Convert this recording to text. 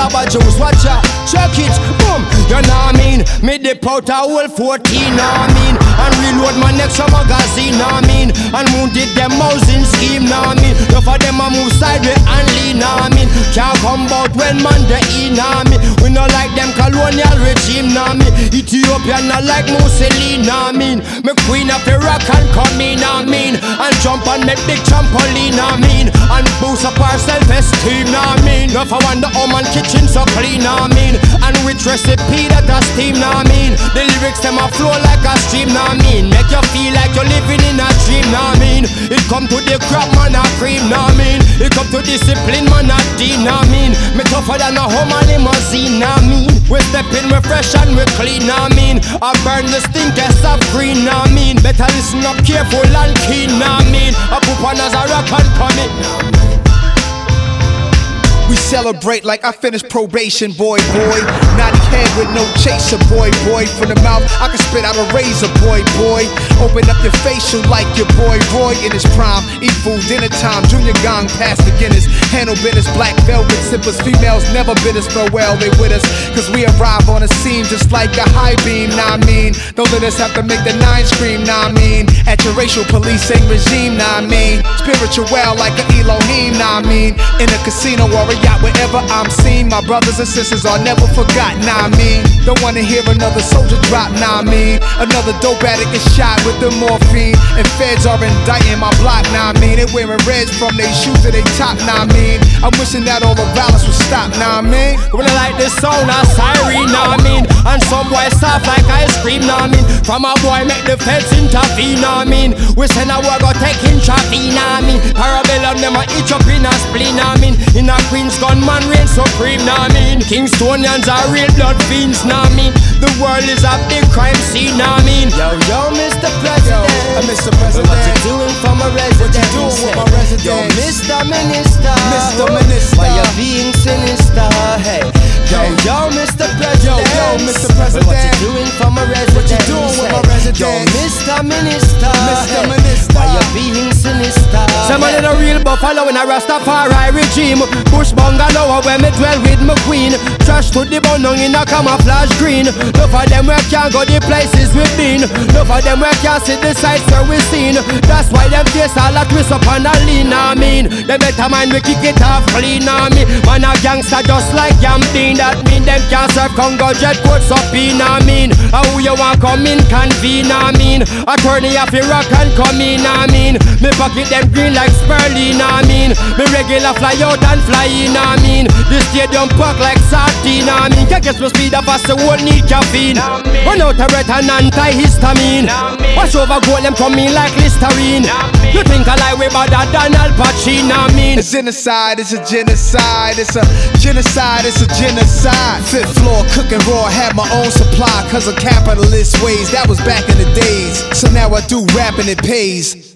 grab a juice, watch out, check it, boom. You know what I mean? Me dip out a whole 14, know what I mean? And reload my next magazine, know what I mean? And moon did them housing scheme, know what I mean? Enough of them a move sideways and lean, know what I mean? Can't come out when man the in, know what I mean? We not like them colonial regime, know what I mean? Ethiopia not like Mussolini, know what I mean? Me queen of Iraq and come in, know what I mean? And jump and make big trampoline, know what I mean? And boost up our self-esteem, know what I mean? Enough of wonder how man kitchen so clean, know what I mean? And which recipe that a steam, know what I mean? The lyrics them a flow like a stream, know what I mean? Make you feel like you're living in a dream, know what I mean? It come to the crap man a cream, know what I mean? It come to discipline man a dean, know what I mean? Me tougher than a home and limousine, know what I mean? We step in, we fresh and we clean, know what I mean? I burn the stinkers of green, know what I mean? Better listen up careful and keen, know what I mean? I put on as a rock and come in. We celebrate like I finished probation, boy. Naughty head with no chaser, boy. From the mouth, I can spit out a razor, boy. Open up your facial like your boy Roy in his prime. Eat food dinner time, junior gong past beginners. Handle business, black velvet sippers. Females never bid us farewell, they with us. Cause we arrive on the scene just like a high beam, nah I mean. Don't let us have to make the nine scream, nah I mean. At your racial policing regime, nah I mean. Spiritual well like an Elohim, nah I mean. In a casino or a yacht, wherever I'm seen, my brothers and sisters are never forgotten, nah I mean. Don't wanna hear another soldier drop, nah I mean. Another dope addict is shot with the morphine, and feds are indicting my block, nah I mean. They wearing reds from their shoes to their top, nah I mean. I'm wishing that all the violence would stop, nah I mean. When I like this sound of siren, nah I mean. And some boy soft like ice cream, nah I mean. From a boy make the feds intervene, nah I mean. We send a war go take intravene, nah I mean. Parabellum them a itch up in a spleen, nah I mean. In a Queen's gunman reign supreme, nah I mean. Kingstonians are real blood fiends, nah I mean. The world is a big crime scene, nah I mean. Yo, Mr. President, Mr. President, what you doing for my residence? What you doing with my residence? Yo, Mr. Minister, Mr. Minister, why you being sinister? Hey, yo, Mr. President, yo, Mr. President, what you doing for my residence? What you doing with my residence? Yo, Mr. Minister, Mr. hey, Minister, why you being sinister? Someone in a real buffalo in a Rastafari regime. Bush bungalow where me dwell with my queen. Trash to the bone in a camouflage green. None of them where can't go the places we've been. None of them where can't see the sights where we seen. That's why them face all a twist up and a lean, I mean. They better mind we kick it off clean, I mean. Man a gangster just like Yambin. That mean them can't serve Congo jet coats up in, I mean. And who you want come in convene, I mean. Attorney of Iraq and come in, I mean. Me pocket them green like Sperling, I mean. Me regular fly out and fly in, I mean. The stadium pack like sardine, I mean. Can't get no speed up as the whole need caffeine. Run out a red and anti-histamine. Wash over gold them coming like Listerine. You think I lie way better than Al Pacino, I mean. A genocide, it's a genocide. It's a genocide, it's a genocide. Fifth floor, cooking raw, had my own supply. Cause of capitalist ways, that was back in the days. So now I do rap and it pays.